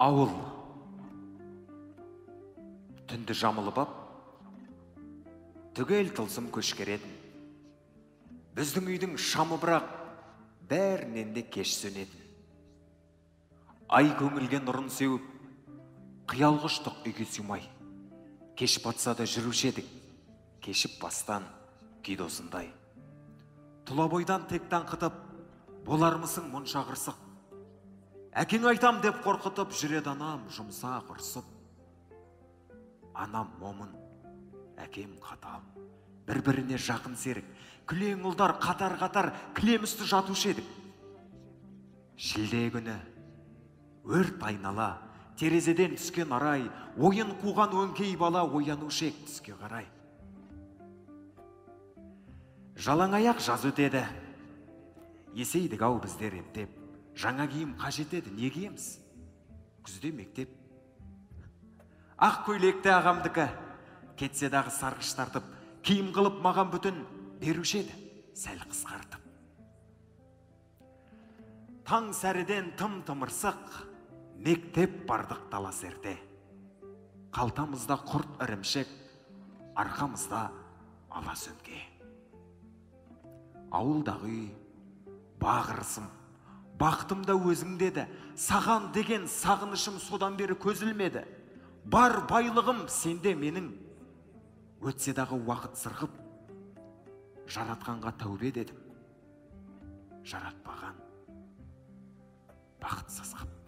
Ауыл түнді жамылып ап, түгел тылсым көшкеретін. Біздің үйдің шамы бірақ бәрінен де кеш сөнетін. Ай көңілге нұрын сеуіп, қиял құштық үйге сыймай. Кеш батса да жүруші едік, кешіп бастан күй досындай. Тұла бойдан тектен қытып, болармысың мұнша қырсық. Әкең айтам деп қорқытып, жүреді анам жұмсақ ұрсып. Анам момын, әкем қатал, бір-біріне жақын серік. Күлең ұлдар қатар-қатар кілемісті жатушы едік. Шілде күні өрт айнала, терезеден түскен арай, ойын қуған өңкей бала оянушы ек түске қарай. Жалаң аяқ жаз өтеді, есейдік ау біздер ептеп. Жаңа киім қажет еді, не киеміз? Күзде мектеп. Ақ көйлекті ағамдікі, кетсе дағы сарғыш тартып, киім қылып маған бүтін беруші еді, сәл қысқартып. Таң сәріден тым-тымырсық, мектеп бардық талас ерте. Қалтамызда құрт ірімшік, арқамызда ала сөмке. Ауылдағы үй, бағырысым, бақтымда өзің деді, саған деген сағынышым содан бері көзілмеді. Бар байлығым сенде менің, өтсе дағы уақыт сырғып, жаратқанға тәубе дедім, жаратпаған бақытсыз қып.